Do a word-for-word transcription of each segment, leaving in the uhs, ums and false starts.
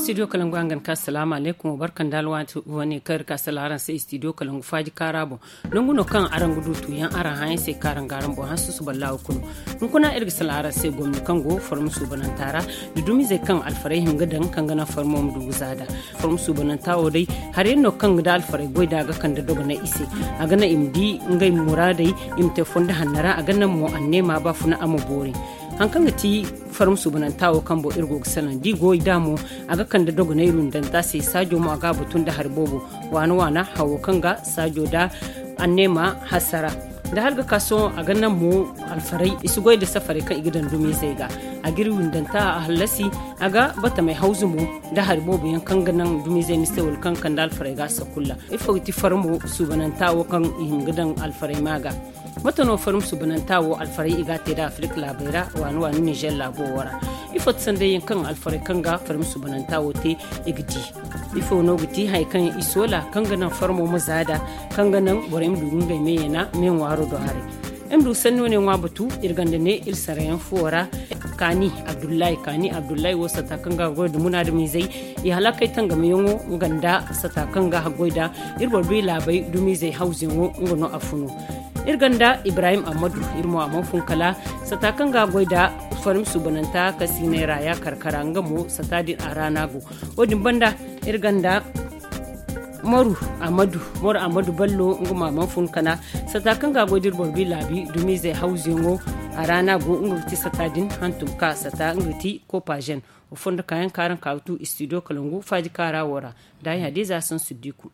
studio kalangu angan ka assalamu alaikum barkan dalwa wani kar ka salaran sai studio kalangu faji karabo nunguno kan aran gudu to yan aran hayin sai karan garan bo hasu su ballawo kunu kun kuna irga salaran sai gomni kan go formu su banantara dudumi zai kan alfarahim gadan kan gana formu mu duguzada formu su banantawo dai har yanno kan da alfarai goi daga kan da dogo na ise a gana imdi ngai muradai imte fonda hannara a gana mu annema ba funa amubori hankan ti farum su banantawo kan bo irgo sanan di goyi damu aga kan da dogo nairun dan ta sai sajo mu aga butun da harbobo wani wana hawo kanga sajo da annema hasara da halga kaso a ganan mu alfarai isu goyi da safari kan igidan dumi sai ga a girwin dan ta a halasi aga bata mai hauzu mu da harbobo yan kan ganan dumi zai miste wal kan kan da alfarai ga sakulla ifo ti farmu su banantawo kan ihin gidan alfarai maga matano farum su banantawo alfarai igate da afrik labera wani wani niger labo wara ifo tsande yin kan alfarai kan ga farum su banantawo te igdi ifo no giti hay kan isola kan ganan farmo mazada kan ganan borim durun ga meyena men waro do hare emdu sanno ne wabatu irgande ne il sarayan fuwara kani abdullahi kani abdullahi wasa ta kan ga goida muna da mizai ya halakai tanga mai yongo ganda sata kan ga goida irbor bi labai dumi zai hauzin wo ngono afunu irganda ibrahim amadu irmo amon funkala sata kan ga goida farim su bananta kasine raya karkara ngamo sata din aranago odin banda irganda moru amadu moru amadu ballo nguma man funkana sata kan ga godir borbi labi dumi zai hauzingo a rana go ngurti satadin hantum ka sata ngurti ko pajen o fonda kayan karan kautu studio kalangu faji kara wora dai hadiza san sudiku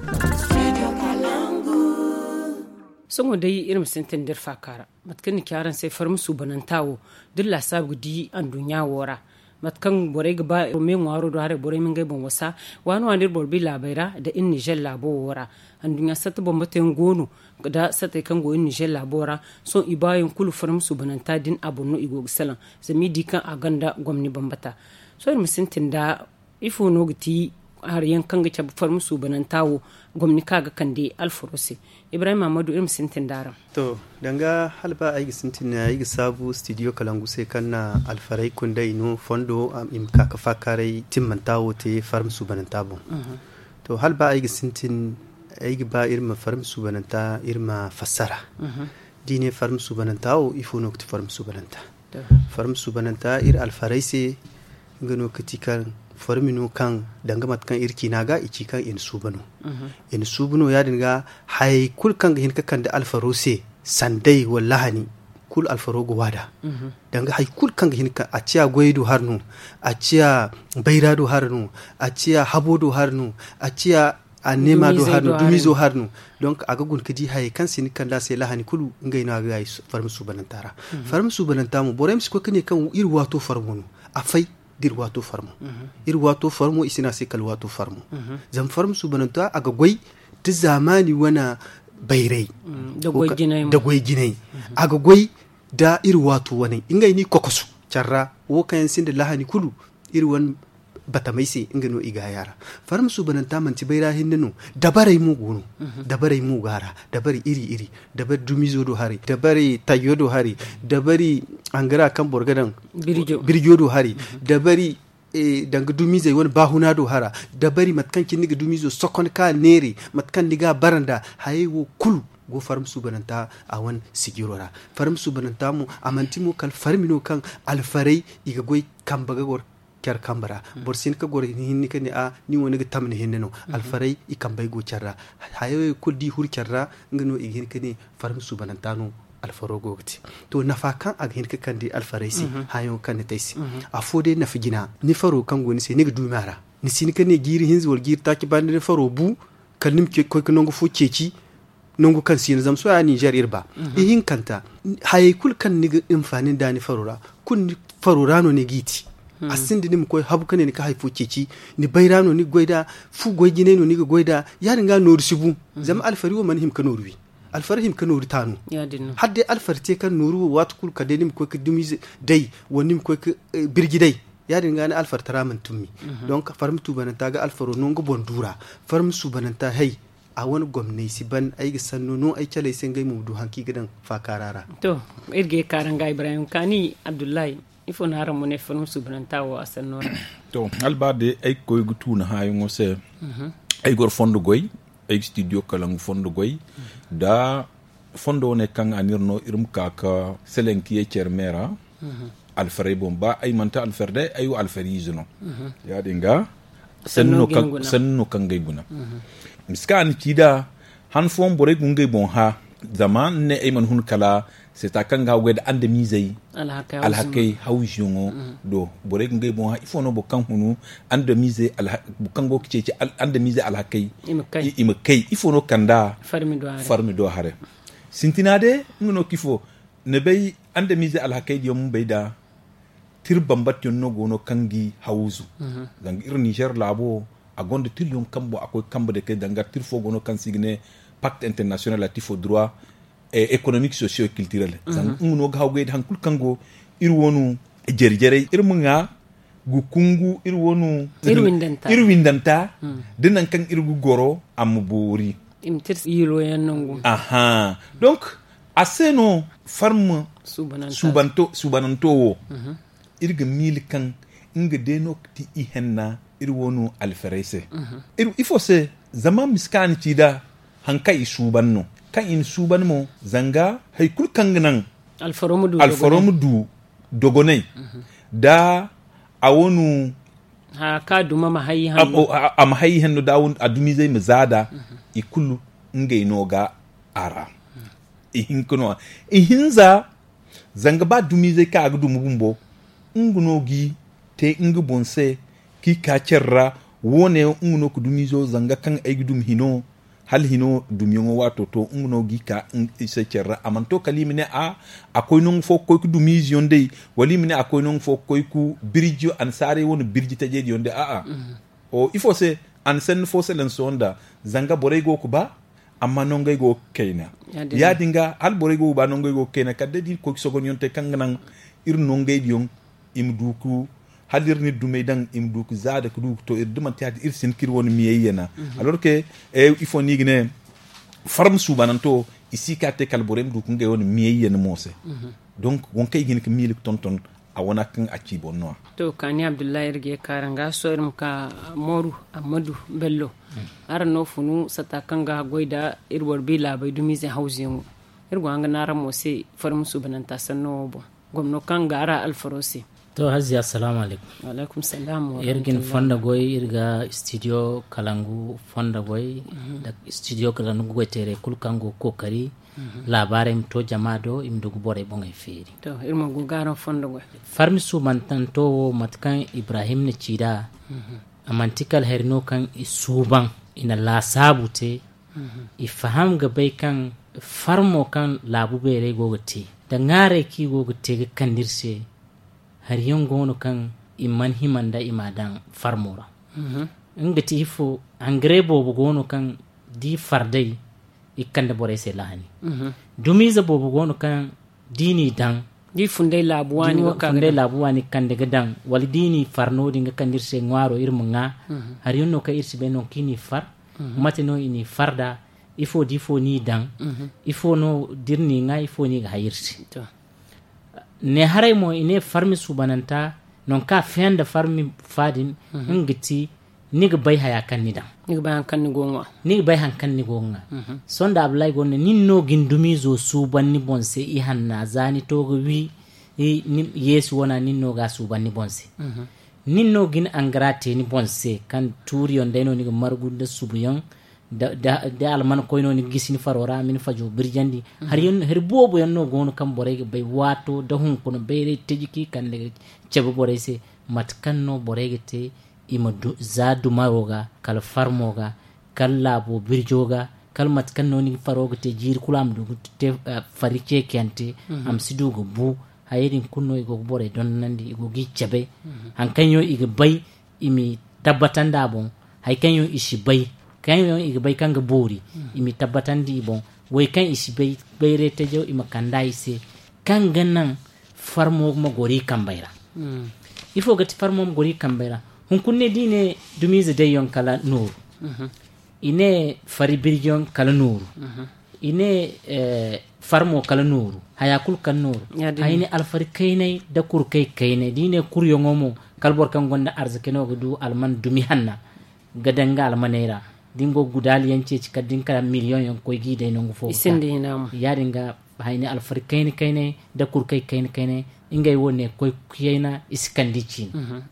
songo dai irin sintin dir fakara matkan kyaran sai farmu su banantawo dilla sabu di an dunya wora matkan bore gaba men waro do hare bore min gai bon wasa wani wani borbi labaira da in Niger labo wora an dunya sata bombaten gono da sata kan go in Niger labora so ibayin kulu farmu su bananta din abunno igo salan zami dikan aganda gwamni bambata so irin sintin da ifo no giti har yankan ga farmu su banantawo gwamni kaga kande alforose ibrahim amadu irin sintin dara to danga halba ayi sintin na yi sabu studio kalangu sai kanna alfarai kundai no fondo am im kaka fakarai timmantawo te farmu su banantabo uh-huh. to halba ayi sintin ayi ba irin farmu su bananta irin fassara uh-huh. dine farmu su banantawo ifo no kuti farmu su bananta uh-huh. farmu su bananta ir alfarai sai ngano kitikan formino kan dangamat kan irki naga ici kan in subano uh-huh. in subano ya dinga hay kul kan hin kan da alfarose sandai wallahi kul alfarogo wada uh-huh. danga hay kul kan hin ka a ciya goido harnu a ciya bairado harnu a ciya habodo harnu a ciya a nema do harnu dumizo harnu donc aga gun kidi hay kan sin kan da sai lahani kulu ngai na ga farmu subanantara uh-huh. farmu subanantamu borem ko kane kan ir wato farmono afai dir wato farmo uh-huh. ir wato farmo isina sai kal wato farmo uh-huh. zan farmo su bananta aga goy ta zamani wana bairai uh-huh. da goy ginai da goy ginai uh-huh. aga goy da ir wato wani ingai ni kokosu charra wo kan sin da lahani kulu ir wan bata mai sai ingano iga yara farmo su bananta man ti baira hinno dabarai mu gono uh-huh. dabarai mu gara dabari iri iri dabar dumizo do hari dabari tayo do hari dabari angara kan borgadan birjo do hari uh-huh. dabari e danga dumize wani bahuna do hara dabari matkan kin niga dumizo sokon ka neri matkan niga baranda hayewo kulu go farm su bananta a wan sigirora farm su bananta mu amantimo kal farmino kan alfarai iga goy kambaga gor kyar kambara borsin ka gor hinni kan a ni woni ga tamne hinno alfarai ikambay go charra hayewo kuddi hur charra ngano igin kan farm su bananta no alfaro gogti to nafa kan ag hin kan di alfarai si uh-huh. hayo kan taisi uh-huh. a fode na figina ni faro kan goni se ni du mara ni sin kan ne giri hinz wal gir taki bande ni faro bu kan nim ke ko nongo fu ceci nongo kan sin zam so ya Niger irba uh-huh. e hin kanta hay kul kan ni infani da ni farora kun farorano ne giti uh-huh. asindi nim ko habu kan ni ka hay fu ceci ni bayrano ni goida fu goygine no ni goida ya dinga noru sibu uh-huh. zam alfari wo man him kan noru alfarhim kan nuru tanu hadde alfarte kan nuru wat kul kadenim ko ke dumize dai wonim ko ke birgi dai ya dinga na alfartara man tummi uh-huh. donc farm tu bananta ga alfaro nongo bondura farm su bananta hay a wani gwamnati ban ai sanno no ai kale sen gai mu du hanki gidan fa karara to irge karanga ibrahim kani abdullahi ifo na ramu ne farm su bananta wa sanno to albade ay koy gutu na hayo ngose ay gor fondo goy ay studio kalangu fondo goy da fondo ne kan anirno irum kaka selenki e cermera alfare bomba ay manta alferde ayu alfarizno ya dinga senno kan senno kan gay guna miskan kida han fon bore gungay bon ha zaman ne ay man hun kala c'est à kanga wed ande misey alhakay hawjungo do bore ngay bon ha ifono bo kan hunu ande misey al kango kici ande misey alhakay im kay ifono kanda farmi do hare farmi do hare sintinade ngono kifo ne bay ande misey alhakay yom bayda tir bambat yon no gono kangi hawzu dang ir Niger labo agonde tir yon kambo akoy kambo de kay danga tir fo gono kan signe pacte international relatif au droit et économique socio culturel zan nguno gawge han kul kango irwonu jerjere irmunga gu kungu irwonu irwindanta irwindanta dinan kan irgu goro amburi imtir yilo yanongu aha donc aseno farm subanto subananto irga mil kan inga deno ti ihenna irwonu alfarese ir ifo se zaman miskani tida hankai subanno kan in suban mo zanga hay kul kanganan alfaromu du alfaromu du dogonai da awonu ha ka duma mahayi hannu am hayi hannu da awon adumi zai mazada ikulu ngai noga ara ihin kuno ihinza zanga ba dumi zai ka agdu mubumbo ngunogi te ngu bonse ki ka cerra wone nguno ku dumi zo zanga kan aigdum hino hal hino dumyongo wato to nguno gika ise cerra amanto kalimine a akoy non fo koy ku dumiz yonde walimine akoy non fo koy ku birjo ansare won birji taje yonde a a o il faut se an sen fo selen sonda zanga borego ku ba amma non ngay go kayna ya dinga al borego ba non ngay go kayna kadde di ko sogon yonte kanganan ir non ngay dion im duku halir ni dumay dang im duk zada ku duk to ir dumanti hadi ir sin kir won miyena alors que e il faut ni gne farm subananto ici ka te kalborem duk ngay won miyena mose donc won kay gine ke milik tonton a wona kan acci bonno to kani abdullahi rige karanga so irum ka moru amadu bello arno funu sata kanga goida irwor bi labai dumize hausingu irgo anga nara mose farm subananta sanno bo gomno kanga ara alfarosi to hazi assalamu alaikum wa alaikum salam wa irgin fonda goy irga studio kalangu fonda goy mm-hmm. da studio kalangu goitere kul kango kokari mm-hmm. labaram to jamado imdugo bore bongay feri to irma go garan fonda goy farmi su mantanto matkan ibrahim ne cida mm-hmm. amantikal herno kan isuban ina la sabute mm-hmm. ifaham ga bay kan farmo kan labu bere gogote da ngare ki gogote kan dirse har yongono kan imman himanda imadan farmora mhm mm ngati ifo angre bobo gono kan di fardai ikande bore se lahani mhm dumiza bobo gono kan dini dan di funde labuwani waka funde labuwani kande gadan wali dini farno dinga kandirse ngwaro irmunga mm-hmm. har yonno ka irsi be non kini far mm-hmm. matino ini farda ifo di fo ni dan mm-hmm. ifo no dirni nga ifo ni ga hayirsi to ne haray mo ine farmi subananta non ka fenda farmi fadin mm-hmm. ngiti niga bay haya kan ni dan niga bay kan ni gonga niga bay han kan ni gonga mm-hmm. sonda ablay gonne ninno gindumi zo subanni bonse i hanna zani togo wi i ni yesu wona ninno ga subanni bonse mm-hmm. ninno gin angrate ni bonse kan turiyon deno niga margunde subuyon da da da alman koyno ni gisini farora min fajo birjandi mm-hmm. har yon her bobo yanno gono kam borege bay wato da hun kono bayre tejiki kan le cebe borese mat kanno borege te ima du, za dumaroga kal farmoga kal labo birjoga kal mat kanno ni faroga te jir kulam du te uh, farike kente mm-hmm. am sidugo bu hayrin kunno igo bore don nandi igo gi cebe mm-hmm. han kanyo igo bay imi tabbatanda bon hay kanyo ishi bay kanyo iga bay kanga bori mm. imi tabbatandi bon way kan isi bay bayre tejo ima kandai se kanga nan farmo mo gori kambayra mm. ifo gati farmo mo gori kambayra hun kunne dine dumize de yon kala nur mm-hmm. ine fari birjon kala nur mm-hmm. ine eh, farmo kala nur hayakul kan nur hayne alfari kaynay da kur kay kaynay dine kur yongomo kalbor kan gonda arziki no gudu alman dumi hanna gadanga almanera dingo gudali yance cika dinka miliyon yon koy gide no fo isinde hinam ya dinga hayni alfar kayne kayne da kurkai kayne kayne ingay wonne koy kiyena iskandici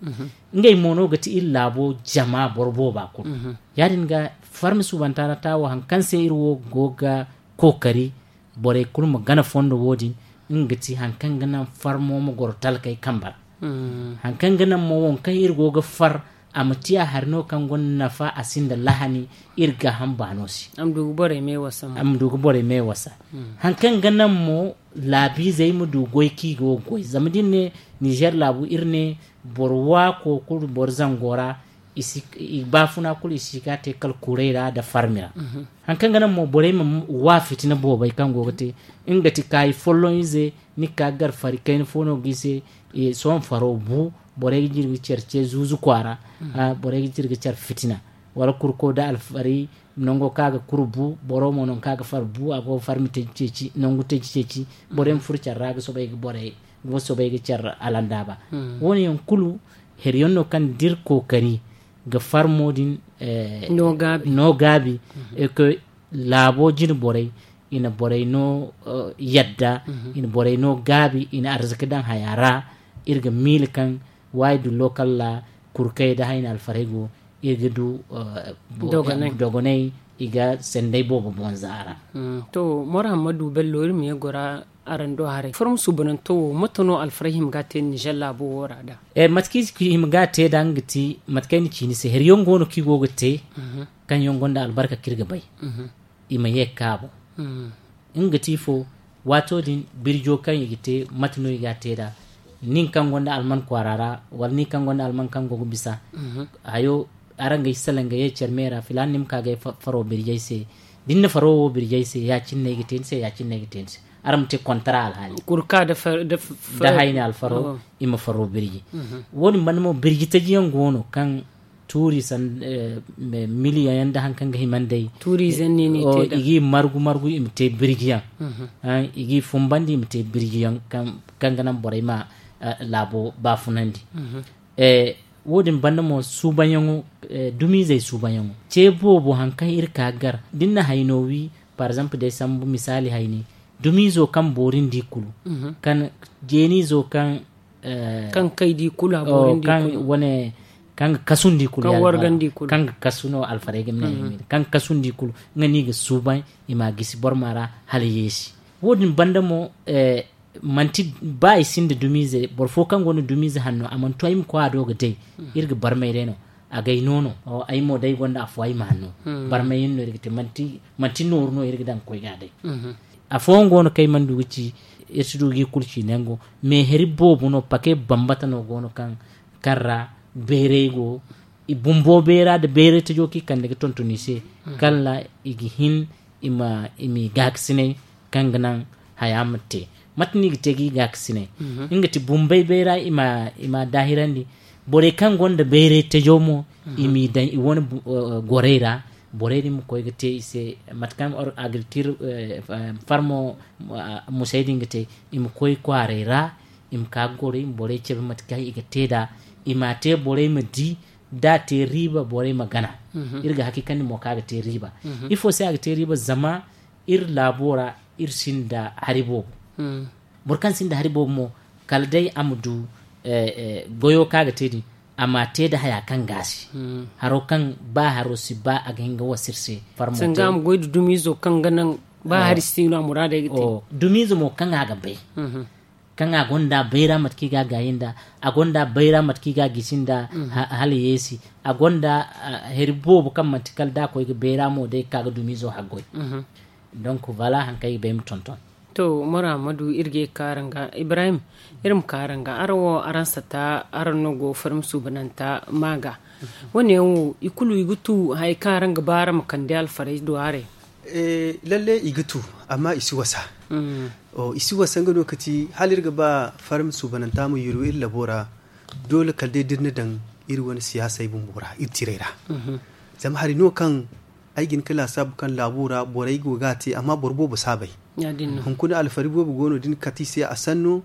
ingay mono gati illabo jama borbo ba ko ya dinga farmi subantana tawo hankanse irwo goga kokari bore kulma gana fondo wodi ingati hankan gana farmo mo gortal kay kambar hankan gana mo won kay irgo ga far amtiya harno kan gonna fa asinda lahani irga hambanosi amdu bore me wasa amdu bore me wasa hankan gana mo labi zai mu du goyki go goy zamdin ne Niger labu irne borwa ko kul borzangora isi ibafuna kul isika te kal kureira da farmira hankan gana mo bore mu wa fitina bo bai kan gogote ingati kai follon ize ni kagar fari kain fono gise e son faro bu bore jirgi cerce zuzu kwara a bore jirgi cer fitina wala kurko da alfari nongo kaga kurbu boro mo non kaga farbu ago farmite ceci nongo te ceci bore furca raga so bay bore go so bay cer alandaba woni on kulu her yonno kan dir ko kari ga farmodin eh, no gabi no gabi e ko labo jin bore ina bore no uh, yadda ina bore no gabi ina arziki dan hayara irga mil kan waydu local la kurkay da hayna alfarego irga du uh, dogonay dogonay iga sendai bobo bonzara mm. to Muhammadu Bello irmi gora arando hare from subanan to motono alfarahim gate ni jalla bo worada e matki ki him gate dangti matkani chini se her yongo no ki gogote mm -hmm. kan yongonda albarka kirga bay mm -hmm. ima yekabo mm. ingati fo wato din birjo kan yigite matno yigate da nin kan gonda alman kwarara wal ni kan gonda alman kan gogo bisa mm -hmm. ayo aranga isalanga ye cermera filan nim kage faro birjay se dinna faro birjay se ya cinne yigite se ya cinne yigite se aramte contrat hali kurka da far da da hayna al faro oh. ima faro birji mm -hmm. woni manmo birji taji ngono kan turi san eh, miliyan yanda hankan ga himandai turi zanni ni o teda igi margu margu imte birgiyan mm -hmm. ha igi fumbandi imte birgiyan kan kanganan borema uh, labo bafunandi mm -hmm. eh wodin bandamo subanyango eh, dumi zai subanyango ce bobo hankan irka gar dinna hainowi par exemple dai sambu misali haini dumi zo kan borin dikulu mm -hmm. kan jeni zo kan uh, kan kai dikula borin dikulu kan wane kan kasun dikulu kan wargan dikulu kan kasuno alfarege mna mm -hmm. kan kasun dikulu ngani ga suban ima gisi bormara haliyesi wodin bandamo eh, manti ba isinde dumize borfo kan gonu dumize hanno aman to im ko ado ga dai mm. irga barmay reno agay nono o ay mo dai gonda afway manno mm. barmay no irga manti manti no no irga dan koy ga dai mm -hmm. afo ngono kay mandu wuci etudu gi kulci nengo me heri bobu no pake bambata no gono kan karra berego i bumbo bera de bere to joki kan de tontoni se mm. kala igi hin ima imi gaksine kanganan hayamte matni gitegi gaksine mm -hmm. ingati bumbay bera ima ima dahirandi bore kan gonda bere te jomo mm -hmm. imi dan i won uh, goreira boreri mu koy gate ise matkam or agriculture uh, farmo uh, musaidin gate im koy kwarera im ka gore bore chebe matkai gate da imate bore medi da te riba bore magana mm -hmm. irga hakikan mo ka gate riba mm -hmm. ifo sai gate riba zama ir labora ir sinda haribo mm. burkan sinda haribo mo kaldai amdu eh, eh, goyo kaga tedi amma te da haya kan gasi mm. haro kan ba haro si ba aga hinga wasirse farmo sanga am goydu dumizo kan ganan ba oh. harisi na murada gite oh. dumizo mo kan aga bai mm -hmm. kan agonda beira matki ga gayinda agonda beira matki ga gisinda mm -hmm. ha, hali yesi agonda uh, heribo kan matikal da ko ga beira mo dai kaga dumizo hagoy mm -hmm. donc voilà hankay bem tonton to Muhammadu irge karanga Ibrahim irim karanga arwo aransata arno go farm subananta maga mm -hmm. woni wo ikulu igutu hay karanga bara makande al farai doare eh lalle igutu amma isi wasa mm. o isi wasa ngado kati halirga ba farm subananta mu yiru illa bora dole kalde dirne dan iri wani siyasa ibun bora itirera mm -hmm. zam hari no kan aigin kala sabu kan labura borai gogati amma borbo ba sabai ya dinno hun kuna alfari bobu gono din kati sai asanno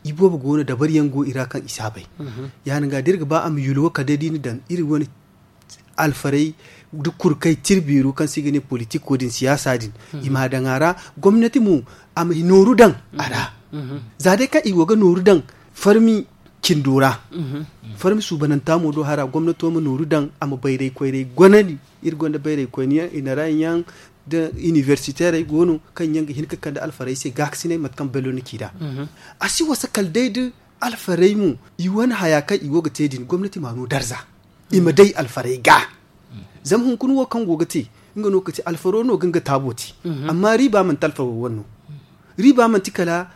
ibo ba gona da bari yango ira kan isabai yani ga dirga ba am yulo ka dadi ni dan iri wani alfarai duk kurkai tirbiru kan sigine politik ko din siyasa din ima dangara gwamnati mu am noru dan ara zade ka iwo ga noru dan farmi kindura farmi su bananta mu do hara gwamnato mu noru dan am bayrai koyrai gonani ir gonda bayrai koyniya ina rayan da universitaire gonu kan yanga hinka kan da alfarai sai gaksine matkan belo nikida asi wasa kaldaidu alfarai mu iwan hayaka iwo ga tedin gwamnati ma no darza ima dai alfarai ga zam hun kun wo kan gogate inga no kace alfaro no ganga taboti amma riba man talfaro wannan riba man tikala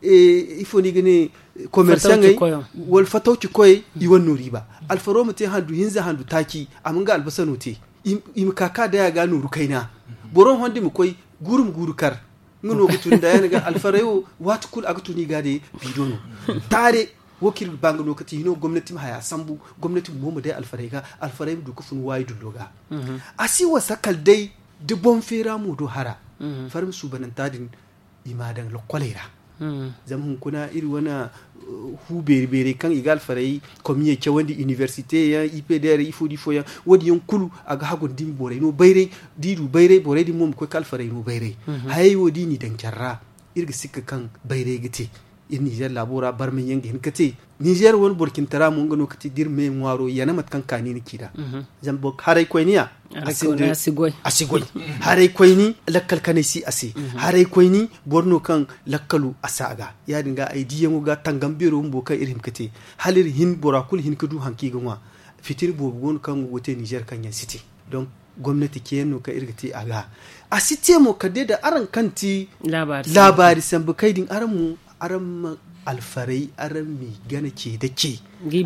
e ifo ni gane commerçant ngai wal fatawci koy i wannan riba alfaro mate handu hinza handu taki amanga albasano te im kaka da ya ga nuru kaina boron hondi mu koy gurum gurukar ngono gutun da yana ga alfarayo watu kul agutuni gade bidono tare wakil bang no kati no gwamnati ma haya sambu gwamnati mu mu dai alfarai ga alfarai du kufun wayi dulloga asi wasa kaldai de bon fera mu do hara farim su banan tadin imadan lo kolera zaman kuna iri wana hu bere bere kan igal farai komiye ke wandi université ya I P D R ifo di foya wodi yon kulu aga hagon dim bore no bayre didu bayre bore di mom ko kal farai no bayre hay wodi ni dan charra irga sikka kan bayre gite in Niger labora bar min yange hin kate Niger won burkin tara mun gano kati dir me ngwaro yana mat kan kani ni kida zan bok harai koyniya asinde asigoi asigoi harai koyni lakkal kanesi asi harai koyni borno kan lakkalu asaga ya dinga ai diyan ga tangam biro mbo kan irim kate halir hin borakul hin kudu hanki ganwa fitir bo gon kan wote Niger kan ya city donc gwamnati ke no ka irgati aga a city mo kade da aran kanti labari labari san bukaidin aran mu aran alfarai aran mi gana ke da ke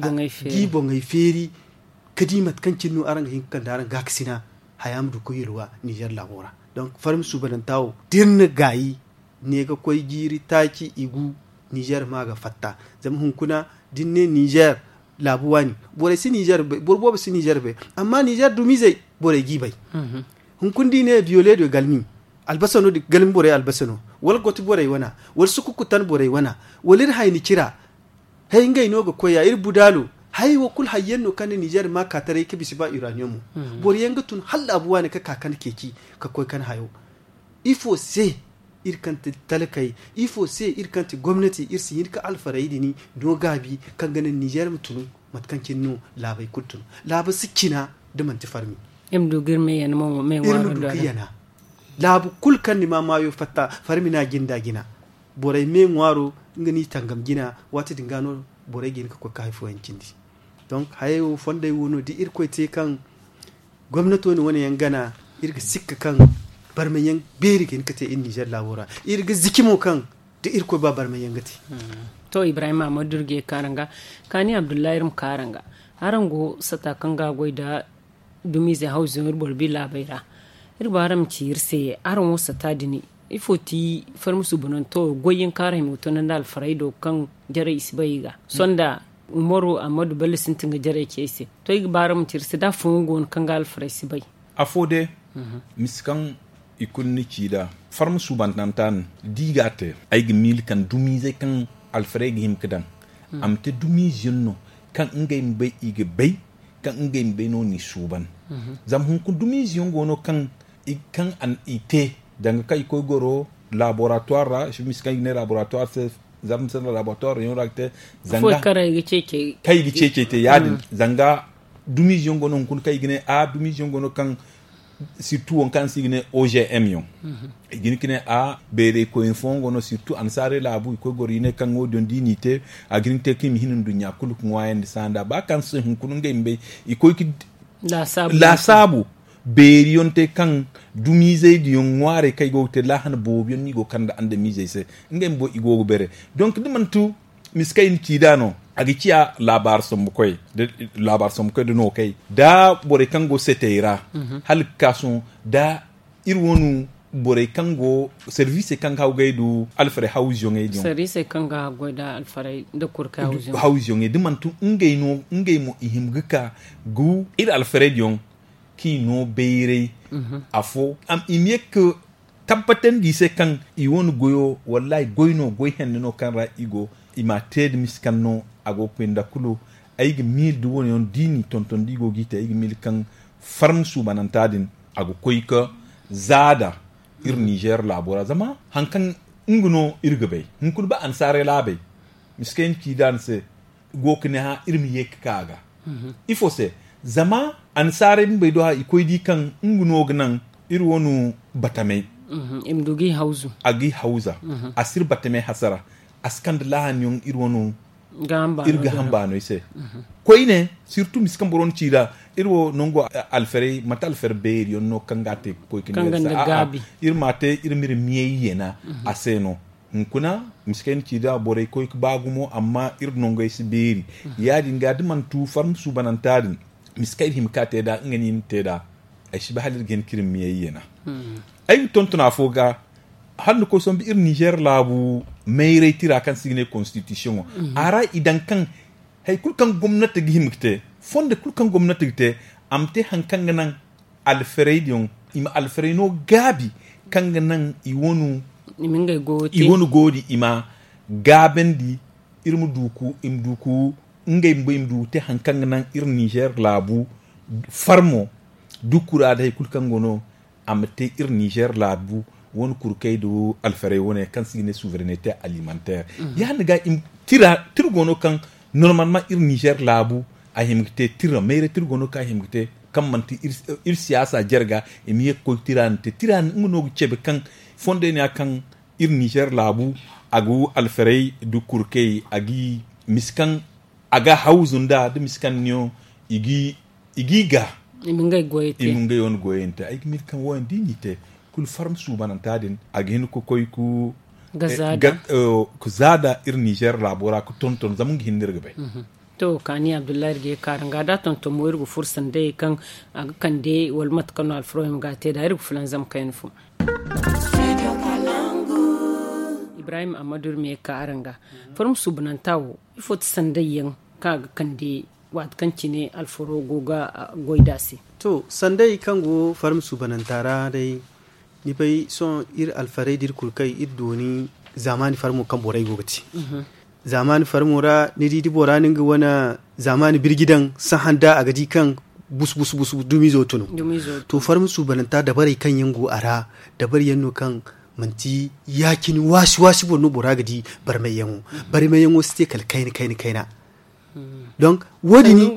gibon ai feri kadimat kancin no aran hin kan daran gaksina hayam du ko yilwa Niger labora donc farm su banan tawo dirna gayi ne ga koy giri taki igu Niger ma ga fatta zam hun kuna dinne Niger labuwani bore si Niger be borbo si Niger be amma Niger du mize bore gibai hun kundi ne violet de galmi albasano de galmi bore albasano wal goti bore wana wal sukuku tan bore wana walir hayni kira hay ngai no go koya ir budalo hay wo kul hayyenno kan Niger ma ka tare ke bisiba uranium bore yanga tun hal abuwani ka kakan keki ka koy kan hayo ifo se irkanti talakai ifo se irkanti gwamnati irsi yirka alfaraidi ni do gabi kan ganin Niger mutunu matkankin no labai kutun laba sikina da manti farmi imdu girme yan mo me waro do yana labu kulkan ni ma mayo fatta farmi na ginda gina borai me waro ngani tangam gina wata dingano borai gin ko ka haifu yankindi donc hayo fonday wono di irko te kan gwamnato ne wani yangana irga sikka kan barmayan beri ken kate in Niger labora irga zikimo kan da irko ba barmayan gati to Ibrahim Amadou ge karanga kani Abdullahi irum karanga arango sata kanga goida dumize hausin urbol bila baira irbaram cirse aran sata dini ifoti farmusu bonanto goyin kare mutonan dal fraido kan jare isbaiga sonda umaru Amadou Bello sintinga jare kese to irbaram cirse da fungon kangal fraisi bai afode miskan ikunni cida farm subantantan digate ay mil kan dumize kan alfreg him kedan am te dumize no kan ngay mbay ige bay kan ngay mbay no ni suban zam hun ku dumize ngo no kan kan an ite danga kay ko goro laboratoire je miskan ne laboratoire se zam sen laboratoire yon rakte zanga fo kare ge cheke kay ge cheke te yadin zanga dumize ngo no kun kay gine a dumize ngo no kan surtout on kan signe O G M yon gini kine a bere ko infongo no surtout ansare la bu ko gorine kan o don dinité a gini te kim hinun dunya kulu ko wayande sanda ba kan so hun kunu ngembe iko ki la sabu la sabu beri yonte kan dumise di yon noire kay go te la han bo yon ni go kanda ande mise se ngembo igo go bere donc de mantu miskay ni tidano agi ciya labar som koy de labar som koy de no kay da bore kango setera mm-hmm. hal kason da irwonu bore kango service kanga gaydu alfare hawjon e jon service kanga goida alfare de kurka hawjon hawjon e de mantu ngey no ngey mo ihim gaka gu ir alfare jon ki no beire mm-hmm. afo am imiek tabbatan di se kan i won goyo wallahi goyno goy hen no kan ra igo ima ted miskanno ago penda kulu aygi mil du woni on dini tonton digo gite aygi mil kan farm su banantadin ago koyka zada ir Niger labora zama hankan nguno irgabe hunkul ba ansare labe misken ki danse gokne ha irmi yek kaga mm-hmm. ifo se zama ansare bai do ha ikoydi kan nguno gnan ir wonu batame mm-hmm. imdugi hauzu agi hauza mm-hmm. asir batame hasara askand lahan yon ir wonu gamba irga hamba no ise mm-hmm. koyne surtout miskan boron cida irwo nongo alfere mata alfere beeri yon no kangate koykin kanganda gabi ir mate ir mir miye yena mm-hmm. aseno nkuna misken cida bore koyk bagumo amma ir nongo isi beeri mm-hmm. yadi ngadi man tu farm subanantadin miskay him kate da ngani teda ay shiba halir gen kirim miye yena mm-hmm. ay tontona foga hannu ko sombi ir Niger labu mayre tira kan signe constitution mm-hmm. ara idan kan hay kul kan gomnati gi himkte fonde kul kan gomnati gite amte hankan nan alferedion ima alfereno gabi kan nan iwonu iminga goti iwonu godi ima gabendi irmu duku imduku ngay mbo imdute hankan nan ir Niger labu farmo dukura da hay kul kan gono amte ir Niger labu won kurkay do alfere wone kan signe souveraineté alimentaire mm-hmm. ya nga im tira tirgono kan normalement ir Niger labu a himgite tira mere tirgono ka himgite kam manti ir, ir siyasa jerga e mi ko tirante tiran ngono chebe kan fonde ne kan ir Niger labu agu alfere du kurkay agi miskan aga hauzunda de miskan nyo igi igiga imingay goyete imingay on goyente ay mi kan won dinite kul farm subanantadin agin ko koy ku gazada uh, ku zada ir Niger labora ku tonton zamun hindirga be mm-hmm. to kani Abdullahi ge karanga da tonton mo irgu fursan de kan aga kan de wal mat kanu al froim ga te da irgu fulan zam kayin fu Ibrahim Amadur me karanga mm-hmm. farm subanantawo ifot sandayen kaga kan de wat kan cine al foro goga goidasi to sandai kango farm subanantara dai ni bai son ir alfarai dir kulkai ir doni zamani farmo kan borai gogati mm-hmm. zamani farmo ra ni didi boranin ga wana zamani birgidan sahanda a gadi kan bus bus bus dumi zo tunu to farmo su balanta da bare kan yango ara da bar yanno kan manti yakin washi washi bonno bora gadi bar mai yango mm-hmm. bar mai yango ste kal kaini kaini kaina donc wodi ni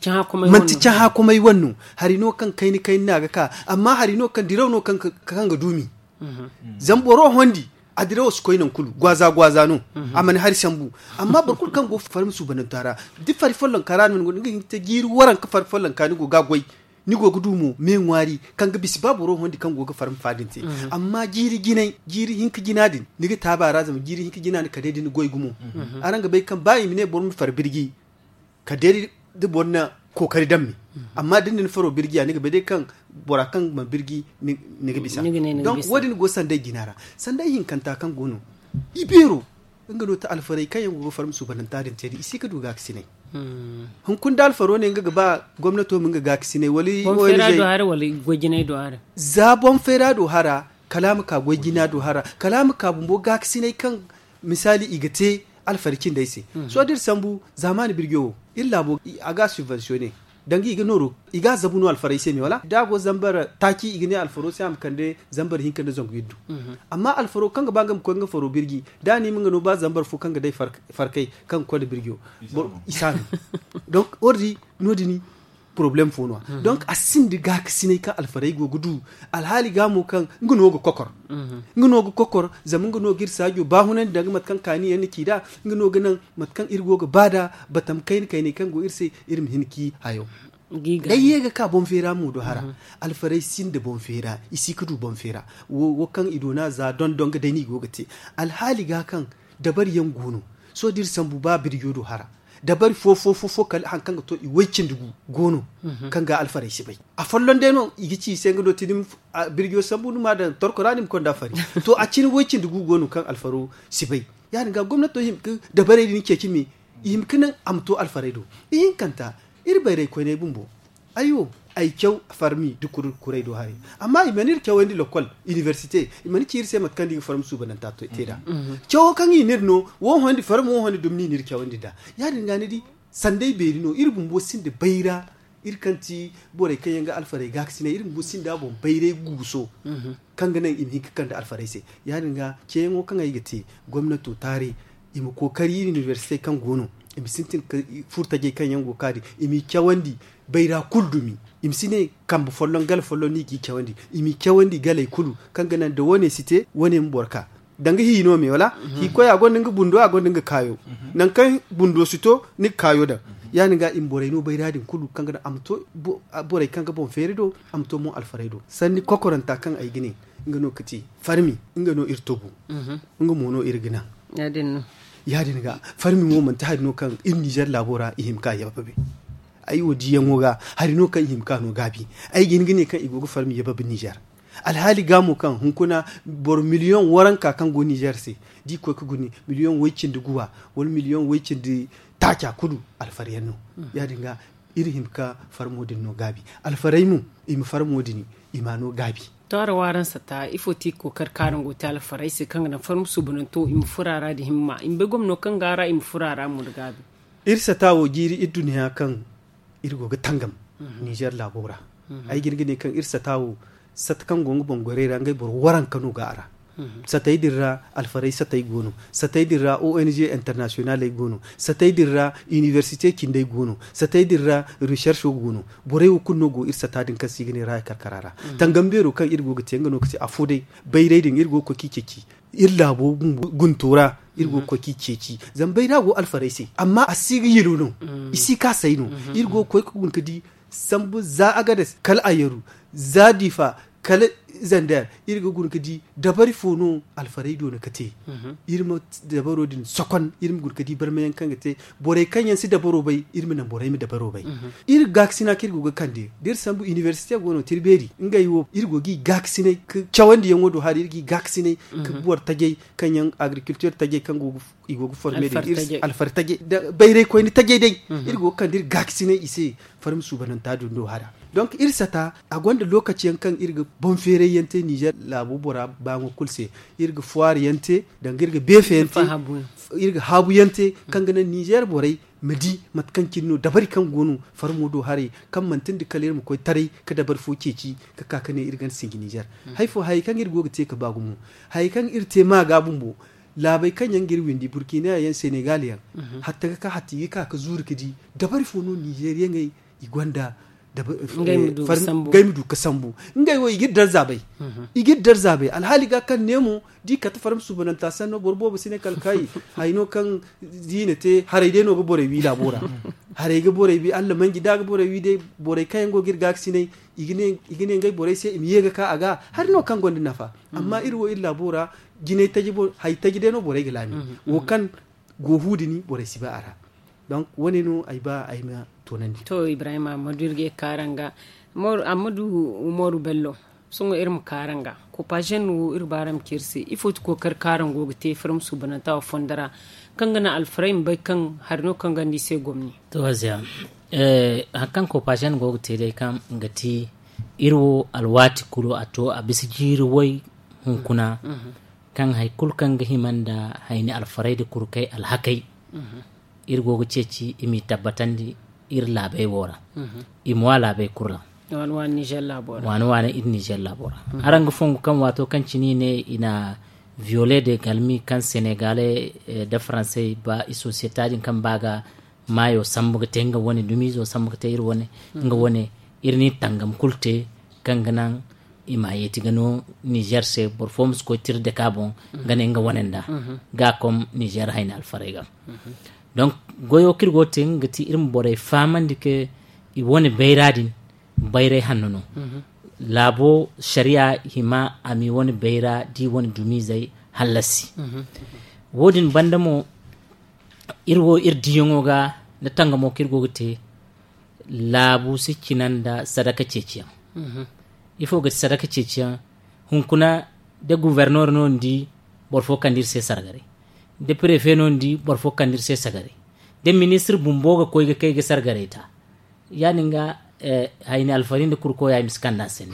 manti ha kuma yi wannan harino kan kai ni kai na ga ka amma harino kan diraw no kan kan ga dumi mm-hmm. zamboro hondi adiraw su koinan kulu gwaza gwaza no mm-hmm. amma har shambu amma barkul kan go farm su banan tara di fari follon karan min go ngi te giru waran ka fari follon kan go ga goy ni go gudumo me ngwari kan ga bisi babu ro hondi kan go ga farm fadin te mm-hmm. amma giri ginai giri hinka ginadin ni ga tabara zama giri hinka ginani ka dai ni goy gumo mm-hmm. aran ga bai kan bayi mine bor mu far birgi ka dai da bonna kokari dammi amma din din faro birgi ya ni ga dai kan bora kan ma birgi ni ga bisa donc wadin go sandai ginara sandai hin kanta kan gono ibero nga do ta alfarai kan yango farm su banan tadin tedi isi ka duga kisine hun kun dal faro ne nga ba gwamnato mun ga kisine wali wali fera do hara wali gojine do hara za bon fera do hara kalamu ka gojina do hara kalamu ka bumbo ga kisine kan misali igate alfarkin dai sai so dir sambu zamani birgiyo illa bo aga subventionné dangi iga noro iga zabuno alfarai sai me wala dago zambar taki igine alfaro sai am kande zambar hin kande zongu yiddu amma alfaro kanga bangam ko nga faro birgi dani mun no ba zambar fu kanga dai farkai kan ko da birgiyo isami donc ordi nodini problem fonwa mm-hmm. donc asin de gak sinay ka alfaray go gudu alhali gamu kan nguno go kokor mm-hmm. nguno go kokor zam nguno gir sajo ba hunan daga matkan kani yan kida nguno ganan matkan irgo go bada batam kain kaini kan go irse irim hinki hayo dai yega ka bon fera mu do hara mm-hmm. alfaray sin de bon fera isi kudu bon fera wo, wo kan idona za don don ga dai ni go gate alhali ga kan dabar yan gono so dir sambu ba biryo do hara da bari fofo fofo kal han kanga to i waycin dugu gono mm-hmm. kanga alfarai shi bai a fallon dai no igici sai ngado tidim birgyo sabunu ma da torkoranim kon da fari to a cin waycin dugu gono kan alfaro shi bai yani ga gwamnati him da bare ni ke kimi him kinan amto alfarai do in kanta ir bare ko ne bumbo ayo ay kyau farmi dukur kurai do hari amma imanir kyawandi lokol université imani kir se mat kandi farm su bananta to teda kyaw kan yi nirno wo hondi farm wo hondi dumni nir kyawandi da ya dinga ni di sandai berino irbun bosin da baira irkanti bore kayanga alfare gaksine irin bosin da bon baire guso kan ganan in hikan da alfare se ya dinga keyo kan ayi gati gwamnati tare imu kokari university kan gono imi sintin furta je kan yango kadi imi kyawandi baira kuldumi imi sine kambu follon gal follon ni ki kyawandi imi kyawandi galai kulu kan ganan da wone site wone mborka danga hi no me wala hi ko ya gonda bundo a gonda kayo nan kan bundo sito ni kayo da yani ga in borai no baira din kulu kan ganan amto borai kan ga bon ferido amto mo alfaredo sanni kokoranta kan ay gine ngano kati farmi ngano irtobu ngo mono irgina ya dinno ya dinga farmi mo man ta hadno kan in Niger labora ihim ka ya babe ai wodi yan woga harino kan ihim ka no gabi ai gin gine kan igogo farmi ya babe Niger alhali gamu kan hunkuna bor million waran ka kan go Niger se di ko ko guni million wecin duguwa wal million wecin di taka kudu alfariyano ya dinga irhim ka farmodin no gabi alfaraimu im farmodini imano gabi tawara waran sa ta ifoti ko karkarin go tal farai se kan na farmu subunan to im furara da himma im be gomno kan gara im furara mu gabi irsa tawo giri iduniya kan irgo ga tangam Niger labora ai girgine kan irsa tawo satkan gongo bongore rangai bor waran kanu gara satay dirra alfarai satay gono satay dirra O N G international ay gono satay dirra université kinday gono satay dirra recherche gono bore kunno go irsa tadin kan sigine ra karkarara tangambero kan irgo gate ngano kace afode bayrai din irgo ko kikeki illa bo guntura irgo ko kikeki zan bayra go alfarai sai amma asigi yiluno isi ka sayno irgo ko gun kadi sambu za agades kal ayeru za difa kala zandar irga gun kadi dabari fono alfaraido na kate irma dabaro din sokon irma gun kadi barmayan kan gate bore kanyan si dabaro bai irma nan bore mi dabaro bai ir gaksina kirgo ga kande dir sambu university gono tirberi inga yiwo irgo gi gaksine chawandi yango do har irgi gaksine ka buwar tage kanyan agriculture tage kan go igo go former dir alfar tage bayre ko ni tage dai irgo kan dir gaksine ise farim su banan ta do hada donc irsata a gwanda lokaci yankan irga bon fere yante Niger labu bora bango kulse irga foire yante dan irga befe yante irga habu yante kan ganan Niger borai madi matkan kinno dabari kan gonu farmo do hare kan mantin da kalir mu koy tare ka dabar fokeci ka kakane irgan singi Niger haifo hay kan irgo gate ka bagumu hay kan irte ma gabumbo labai kan yan girwindi Burkina yan Senegal yan hatta ka hatti ka ka zurkidi dabari fono Niger yangai igwanda da gaimu duka sambu ngai wo igid dar zabai igid dar zabai alhali ga kan nemo di ka tafaram subanan ta sanno borbo ba sine kalkai hayno kan dine te haraide no go bore wi labora hare ga bore wi Allah mangi da ga bore wi de bore kayan go girga sine igine igine ngai bore sai mi yega ka aga har no kan gondi nafa amma irwo illa bora gine tajibo hay tajide no bore gilani wo kan go hudini bore siba ara donc woni no ay ba ay ma tonandi to Ibrahima madirge karanga mor Amadou Umaru Bello sungo irim karanga ko pajen wo irbaram kirsi ifot ko kar karango gite firm su banata fondara kangana alfraim bai kan harno kanga ni se gomni to azia eh hakan ko pajen go gite dai kam ngati irwo alwati kuro ato abisijiri wai hunkuna kan haikul kan himanda hayni alfraide kurkai alhakai irgogo ceci imi tabbatandi ir labai wora imo labai kurla wan wan Niger labora wan wan in Niger labora aranga fongu kan wato kan cini ne ina violer de galmi kan sénégalais de français ba i société din kan baga mayo sambuga tenga woni dumizo sambuga te ir woni nga woni irni tangam kulte kan ganan ima yeti gano Niger se bor fomus ko tir de cabon ngane nga wonenda ga kom Niger hayna alfarega donc goyo kirgo ten gati irin bore famandi ke i woni bayradin bayre hannono labo sharia hima ami woni bayra di woni dumizai halasi wodin bandamo irwo irdiyongo ga na tanga mo kirgo gate labu sikinanda sadaka ceciya ifo gati sadaka ceciya hunkuna de gouverneur non di borfo kandir se sargare de préfet non di borfo kandir se sagare de ministre bumboga koyga kayga sargareta yaninga eh, hayni alfarin da kurko ya miskanda sen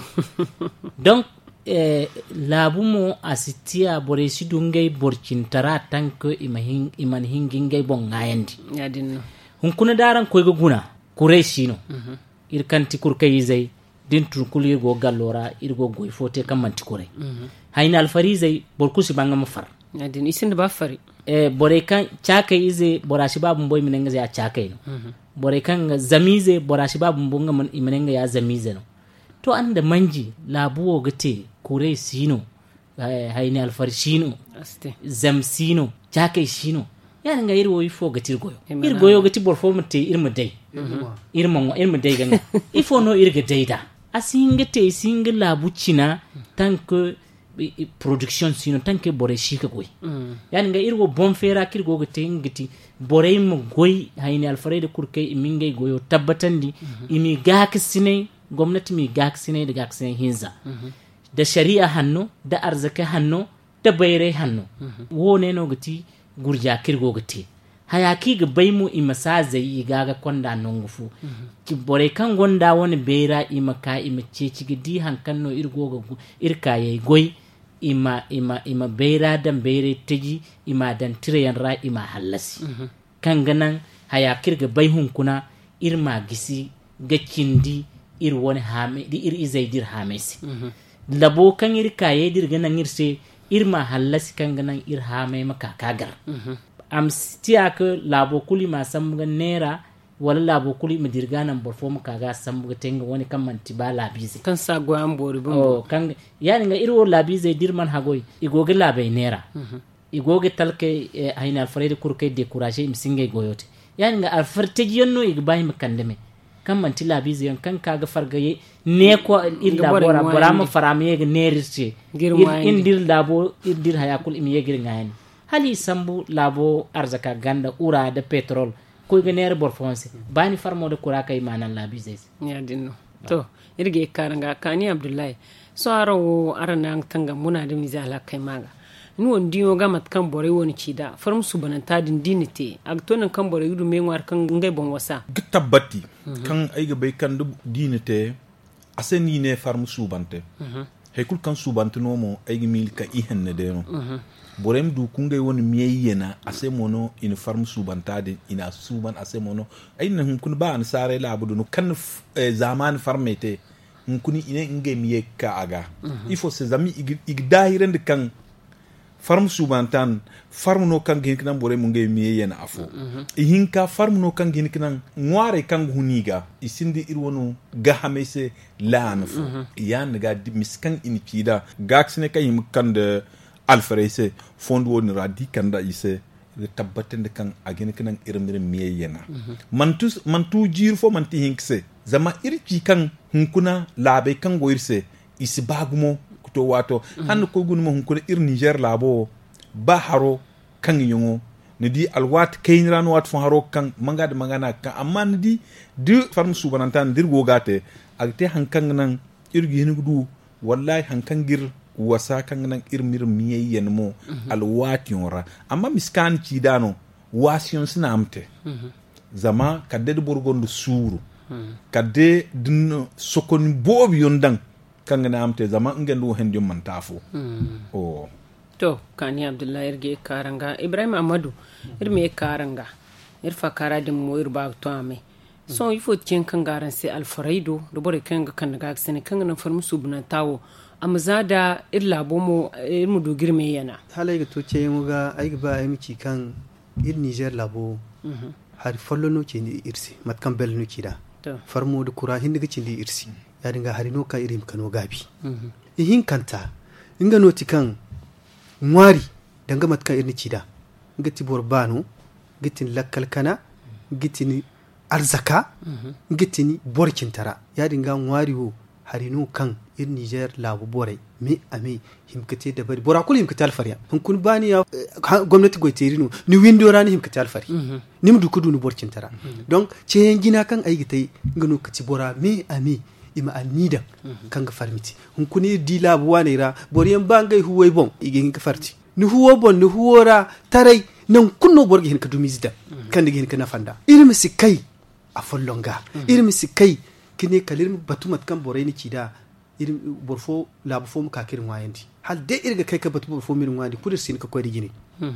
donc eh, labu mo asitia bore sidungay borcin tara tanko imahin iman hingingay bon ngayandi ya dinno hun kuna daran koy go guna kure shino mm-hmm. ir kanti kurkay zai din tun kulir go gallora ir go goy fote kam manti kure mm-hmm. hayni alfari zai borkusi banga mafar ya din isin ba fari eh, bore kan chaka ize borashi babu mboy minenga ya chaka ino mm-hmm. bore kan zamize borashi babu mbonga man imenenga ya zamize no to anda manji labuwo gate kure sino eh, hayni alfar sino aste zam sino chaka sino yani nga irwo ifo gatir goyo ir goyo gati bor fo mate ir madai mm-hmm. ir mongo ir madai ganga ifo no ir gadai da asinga te singa labu china tanke production sino tanke bore shika goy mm. yani nga irwo bon fera kirgo gate ngati bore mo goy hayni alfarede kurkay imingay goyo tabbatandi mm-hmm. imi gaksine gwamnati mi gaksine da gaksine hinza mm-hmm. da shari'a hanno da arzaka hanno da bayre hanno mm-hmm. wone no gati gurja kirgo gate hayaki ga baymu imasa zai gaga konda nongufu mm-hmm. ki bore kan gonda woni beira imaka imace ci gidi hankanno irgo ga irkaye goy ima ima ima beira dan beire teji ima dan tireyan ra ima halasi mm-hmm. kan ganan haya kirga bayhun kuna irma gisi gakindi ir woni hame di ir izai dir hamesi mm-hmm. labo kan irkaye dir ganan irse irma halasi kan ganan ir hame maka kagar mm-hmm. am stiya ka labo kuli ma samga nera wala labo kuli madirga nan borfo mu kaga samga tenga woni kan manti ba labize kan sa go am bori bum oh kan yani nga irwo labize dirman hagoy igoge labe nera mm-hmm. igoge talke eh, hayna alfrede kurke décourager imsinge goyote yani nga alfarte yonno igbayi makandeme kan manti labize yon kan kaga fargaye ne ko illa bora bora ma faramiye ga nerirce indir labo indir hayakul imiye gir ngayani hali sambu labo arzaka ganda ura da petrol ko ga ner bor fonse bani farmo da kura kai manan labi zai ya dinno to irge karanga kani abdullahi so aro arana tanga muna da mizala kai maga ni won diyo gamat kan bore woni cida farm su bananta din dinite aktonan kan bore yudu menwar kan ngai bon wasa tabbati mm-hmm. kan aiga bai kan du dinite aseni ne farm su bante mm-hmm. hekul kan su bante no mo aiga mil ka ihan ne de no mm-hmm. borem du kungai woni miyena ase mono in farm subantade ina suban ase mono ayna hun kun ba an sare la abudu no kan f, eh, zaman farmete hun kuni ine nge miye ka aga mm-hmm. ifo se zami ig, ig dahiren de kan farm subantan farm no kan gin kan borem nge miyena afo mm-hmm. ihinka farm no kan gin kan ngware kan huniga isindi irwono gahamese lanfo mm-hmm. yan ga miskan in pida gaksne kayim kan de alfarese fondo woni radi kanda ise de tabbatende kan agene kan irmir miyena mm-hmm. mantu mantu jir fo manti hinkse zama irki kan hunkuna labe kan goirse isi bagumo to wato mm-hmm. han ko gunmo hunkuna ir Niger labo baharo kan yongo ne di alwat kaynran wat fo haro kan mangade mangana kan amma ne di de farm subanantan dir gogate agte hankan nan irgi hingudu wallahi hankan gir wasa kan nan irmir miyeyen mo mm-hmm. alwatiyonra amma miskan ci dano wasiyon sina amte mm-hmm. zama kadde de borgondo suru mm-hmm. kadde din sokon bobi yondan kan na amte zama ngendu hendio mantafo mm-hmm. oh to kani abdullahi irge karanga ibrahim amadu irme karanga irfa karadin mo irba to ame so ifo cin kan garan sai alfaraido do bore kan ga kan ga sene kan na farmu subna tawo amzada illa bomo irmu do girme yana halai ga to ce mu ga ai ba ai miki kan ir Niger labo mm-hmm. har follo no ce ni irsi mat kan bel no kida farmo da kura hin daga cin di irsi ya dinga harino ka irim kano gabi mm-hmm. ihin kanta inga noti kan ngwari danga mat kan irni kida ngati borbano gitin lakkal kana gitini arzaka mm-hmm. gitini borkin tara ya dinga ngwari wo harino kan ir Niger labu bore mi ami himkate da bari bora kul himkate alfariya hun kun bani ya gwamnati goiterino ni windo rani himkate alfari mm-hmm. nim du kudu ni borkin tara mm-hmm. donc ce gina kan ayi gitai ngano kati bora mi ami ima anida mm-hmm. kan ga farmiti hun kun di labu wane ra boriyan bangai huwai bon igin ka farti ni huwo bon ni huwora tarai nan kunno borgi hin ka dumizida mm-hmm. kan digi hin kana fanda ilmi sikai a follonga mm-hmm. ilmi sikai kine kalir batumat kan borai ni cida irin borfo labu fo mu kakirin wayandi hal de irga kai ka batu borfo mirin wayandi kudir sin ka koyi gine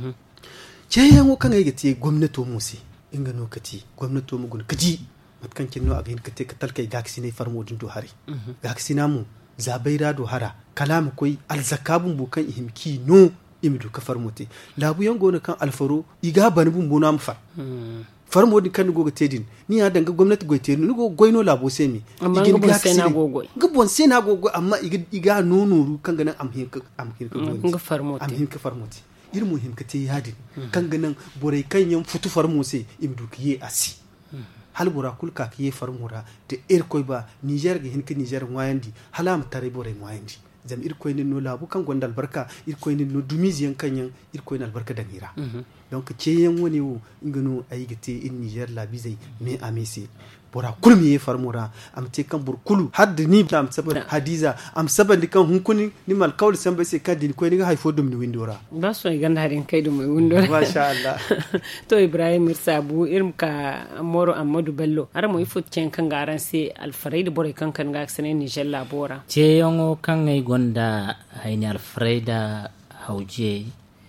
ce yan kan ai gati gwamnato musi inga no kati gwamnato mu gun kaji matkan kin no agin kate ka talkai gaksi ne farmo din do hari gaksi namu zabaira do hara kalamu koi alzakabun bukan ihimki no imidu ka farmote labu yango na kan alfaro iga bani bun bona mu fa farmo din kan goga tedin ni ya danga gwamnati goy tedin ni go goyno labo semi igin ga sena gogo gubon sena gogo amma iga iga nonuru kan ganan amhin ka amhin ka ga farmote amhin ka farmote ir muhim ka te yadin kan ganan borai kan yan futu farmo se imidu kiye asi hal bura kulka kiye farmora de er koy ba Niger ga hinka Niger wayandi halam tare borai wayandi zam ir koy no labu kan gondal barka ir koy no dumiziyan kanyan ir koy nal barka dangira donc ce yan woni wo ingano ayigate in Niger la bizai me amesi bora kulmi ye farmora am te kan bur kulu hadd ni am sabar hadiza am sabar di kan hunkuni ni mal kawl samba se kadin koy ni hay fodum ni windora ba so ganda harin kai dum windora masha Allah to Ibrahim Sabu irim ka Moro Amadu Bello ara mo ifut cen kan garan se alfarid bore kan kan ga sene Niger la bora ce yongo kan ay gonda hayni alfreda hauje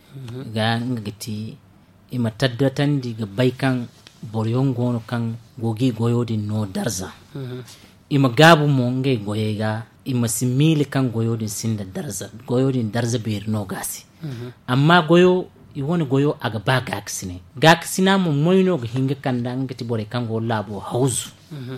ga ngati ima taddatan diga baykan boryon gono kan gogi goyodin no darza ima gabu mo nge goyega ima simili kan goyodin sinda darza goyodin darza bir no gasi amma goyo i woni goyo aga ba gaksine gaksina mo moyno ga hinga kanda ngati bore kan go labo hauzu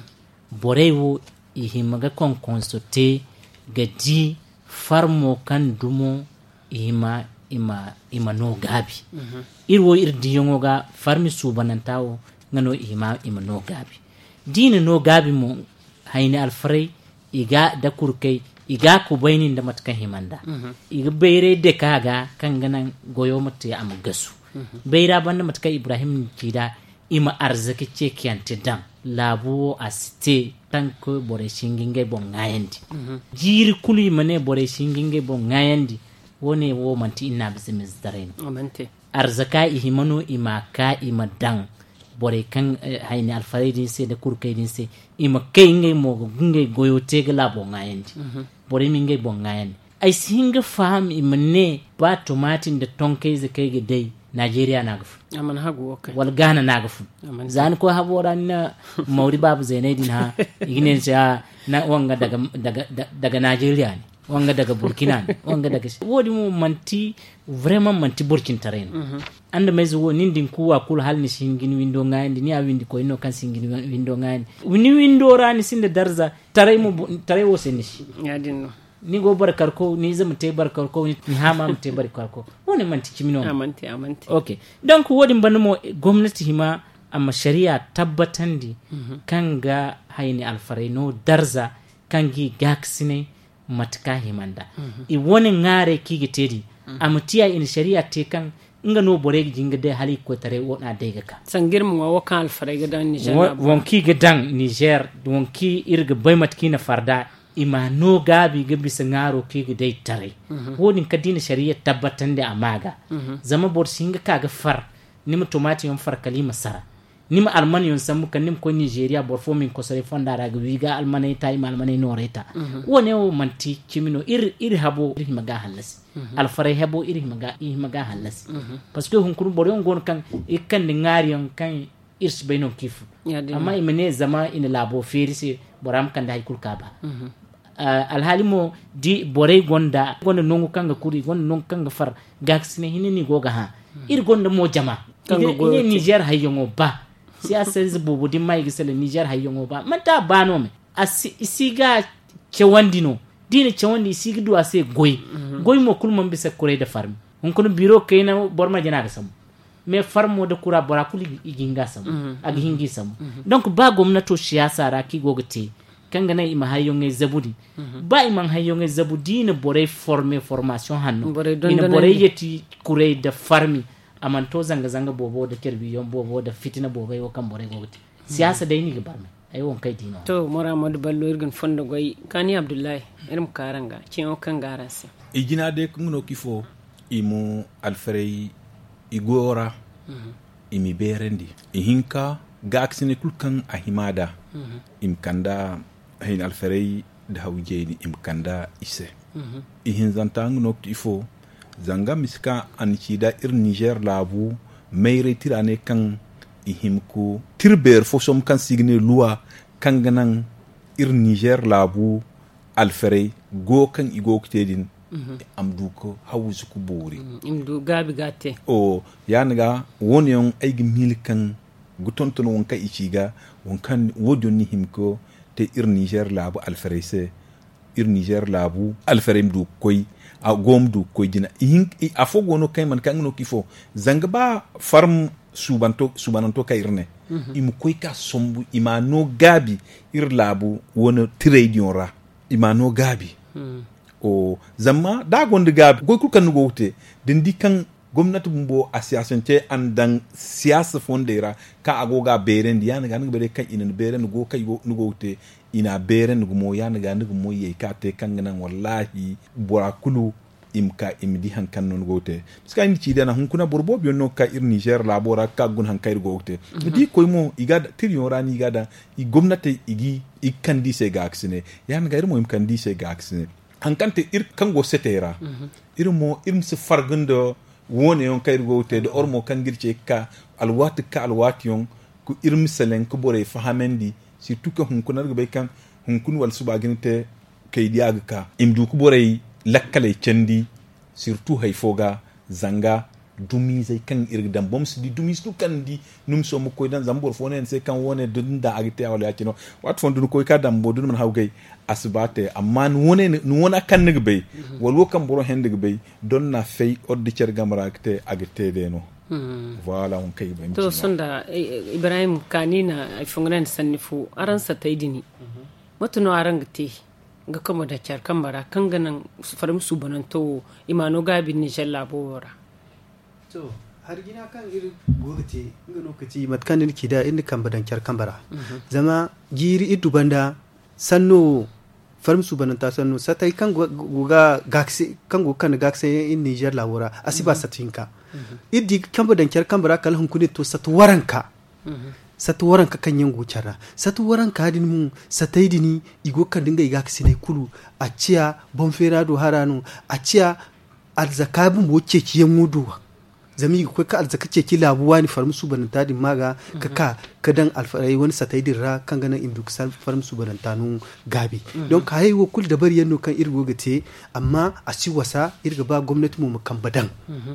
bore wo i himaga kon konsote gaji farmo kan dumo ima ima ima no gabi mm-hmm. irwo irdi yongo ga farmi subanantawo ngano ima ima no gabi dina no gabi mo hayni alfrey iga da kurkai iga ku baynin da matkan himanda mm-hmm. iga bayre de kaga kan ganan goyo mate am gasu mm-hmm. bayra banda matkan Ibrahim kida ima arzaki ce kiyante dam labu asite tanko bore shinginge bon ngayandi mm-hmm. jiri kuli mane bore shinginge bon ngayandi wone wo manti ina bizimiz daren amante arzaka ihimano imaka imadan bore kan eh, hayni alfaridin se da kurkaydin se ima kay ngay mo gunge goyo tegla bo ngayandi mm-hmm. bore mi ngay bo ngayandi ay singa fam imane ba tomatin da tonkay ze kay dai Nigeria na gafu aman hagu okay wal Ghana na gafu zan ko habora na mauri babu zainaidin ha igine ja na wanga daga daga daga Nigeria ne wanga daga Burkina ne wanga daga wodi mu manti vraiment manti Burkina taren mm-hmm. anda mezo wo nindin kuwa kul hal ni singini windo ngandi ni a windi ko ino kan singini windo ngandi ni windo rani sinde darza tare mu tare wo senishi yadinno ni go barkar ko ni zama te barkar ko ni hama mu te barkar ko woni manti kimino amanti amanti okay donc wodi banmo gwamnati hima amma sharia tabbatandi mm-hmm. kanga hayni alfareno darza kangi gaksine matka himanda mm-hmm. i woni ngare kigi tedi mm-hmm. amtiya in sharia te kan nga no boregi jinga de hali ko tare wona dega ka sangir mu wa kan alfare ga dan Niger wonki ga dan Niger wonki irga baymat kina farda ima no gabi ga bisa ngaro kigi dai tare mm-hmm. woni kadina sharia tabbatande amaga mm-hmm. zama bor singa kaga far nima tomati yon far kalima sara nima almani yon samu kan nim ko Nigeria bor fo min ko sare fondara ga wiga almani tay mal almani noreta mm-hmm. woni o manti kimino ir ir habo ir maga halas mm-hmm. alfare habo ir maga ir maga halas mm-hmm. parce que hun kuru bor yon gon kan e kan de ngari yon kan irs beno kifu amma imene zama ina labo ferisi boram kan dai kulkaba mm-hmm. Uh, alhalimo di borey gonda gonda nongu kanga kuri gonda nongu kanga far gaksine hinini goga ha mm. ir gonda mo jama ine Niger hayongo ba si asez bobo di mai gisele Niger hayongo ba mata bano me asi isiga chewandino dine chewandi isigi do ase goy mm-hmm. goy mo kulmo mbisa kure da farm on kono biro kayna borma jana sam me farmo da kura bora kuli iginga sam mm-hmm. agi hingi sam mm-hmm. donc ba gomnato siyasa ra ki gogete kanga na ima hayonge zabudi mm-hmm. ba ima hayonge zabudi ne bore former formation hanno ina bore yeti kure da farmi amanto zanga zanga bobo da kerbi yon bobo da fitina bobo yo kan bore gogote mm-hmm. siyasa dai ni gabarme ay won kay dino to Muhammad Ballo irgan fondo goy kani Abdullahi irim karanga cin o kan garansi igina de kuno kifo imu alfarei igora mm-hmm. imi berendi ihinka gaksine kulkan ahimada mm-hmm. im kanda hain alfarai da hauje ni imkanda ise ihin zantang nok ifo zanga miska an da ir Niger labu meire tirane kan ihim ko tirber fosom kan signe loi kan ganan ir Niger labu alfarai go kan igo kitedin amdu ko hawuzu ku bori imdu gabi gate o yaniga woni yon aigi milkan gutonton wonka ichiga wonkan wodon ni himko te ir Niger labu alfarese ir Niger labu alfarem du koy a gom du koy dina hin afo gono kay man kan no kifo zanga ba farm subanto subananto kayrne mm-hmm. imu koy ka sombu imano gabi ir labu wono trade ra imano gabi mm. o zamma da gonde gabi goy kul kan go wote den di kan gwamnati bumbo association te andan siyasa fondera ka agoga beren di yana ga bere kan ina beren go kai go nugo te ina beren go mo yana ga nugo mo ye ka te kan nan wallahi bora kulu imka imdi han kan non go te ska ni ci dana hun kuna borbo bi no ka ir Niger labora ka gun han kai go te mm-hmm. di koy mo igada tirion rani igada i gwamnati igi ikandi se ga aksine yana ga ir mo imkandi se ga aksine han kante ir kan go setera mm-hmm. ir mo ir se fargundo wone yon kayr gote de ormo kan girce ka alwati ka alwati yon ku irm selen ku bore fahamendi surtout que hun kunar be kan hun kun wal suba ginite kay diaga ka imdu ku bore lakkale cendi surtout hay foga zanga dumi zai kan irgdan boms di dumi stu kan di num so mo koy dan zambor fonen se kan wone dunda agite awla yacino wat fon dun koy ka dambo dun man hawgay asbate amma wone nu wona kan ngi bay wal wokam boro hendig bay don na fay oddi cer gamara agite agite de no voilà on kay bay to sonda Ibrahim kanina ay fongran sannifu aran sa taydini matuno arangte ga kama da cer kamara kan ganan farim su bananto imano gabi ni jalla bora to har gina kan iri gogate inga lokaci matkan din kida inda kan badan kyar kambara zama giri idu banda sanno farm su bananta sanno satai kan goga gaksi kan go kan gaksi in Niger lawura asiba satinka iddi kan badan kyar kambara kal hun kuni to satu waranka satu waranka kan yango cara satu waranka din mu satai dini igo kan dinga gaksi ne kulu a ciya bonferado haranu a ciya alzakabun woce ki yamudu zami ko ka alzaka ce ki labuwa ni farmu su bananta din maga ka ka kadan alfarai wani satai din ra kan ganan indu sal farmu su bananta nun gabi don ka hayi kul da bari yanno kan irgo gate amma a ci wasa irga ba gwamnati mu kan badan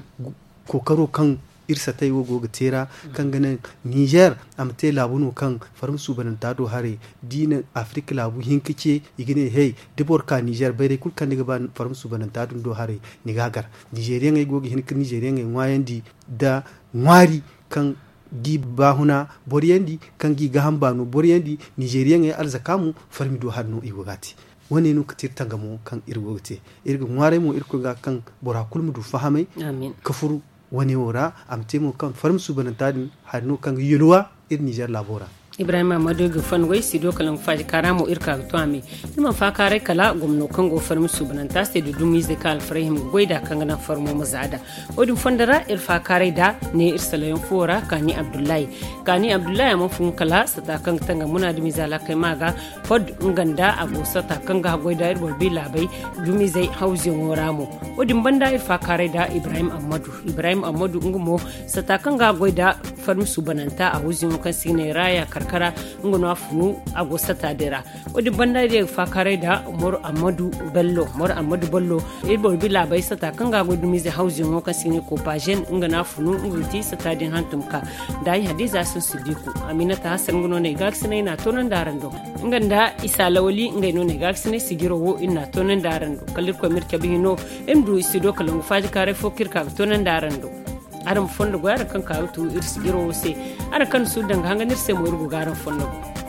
kokaro kan irsa tai wo goga tera kan ganan Niger amte labuno kan farmu su bananta do hare dina Afrika labu hinkice igine hey debor ka Niger bare kul kan diga ban farmu su bananta do hare ni gagar Nigeria ngai goga hinkin Nigeria ngai wayandi da ngwari kan gi bahuna boriyandi kan gi gahambano boriyandi Nigeria ngai arzakamu farmi do harno igogati wani no katir tangamo kan irgote irgo ngware mu irko ga kan bora kulmu du fahamai amin kafuru wani wora amtemo kan farm su banantadin hannu kan yulwa ir Niger labora Ibrahim Amadu gufan wai sido kalan faji karamo irka to ami nima fa kare kala gumno kan go farm su bananta ste du dumi ze kal farhim goida kan na farmo mazada odin fondara ir fa kare da ne ir salayen fora kani Abdullahi kani Abdullahi mun fun kala sata kan tanga muna dumi zala kai maga pod nganda ago sata kan ga goida ir bolbi labai dumi zai hausin woramo odin banda ir fa kare da Ibrahim Amadu Ibrahim Amadu ngumo sata kan ga goida farm su bananta a huzin kan sine raya karkara ngono afunu agosta tadera odi banda de fakare da Mor Amadu Bello Mor Amadu Bello e bol bila bai sata kanga godu mize housing ngo kasini ko pajen ngana afunu ngulti sata din hantumka dai hadiza sun sidiku Aminata Hassan ngono ne gaksine na tonan darando nganda Isa Lawli ngaino ne gaksine sigiro wo ina tonan darando kalir ko mirke bino emdu isido kalongu faji kare fokir ka tonan darando aram fondo gwara kan ka tu irsigiro se ara kan su danga hanganir se mo rugo garan fondo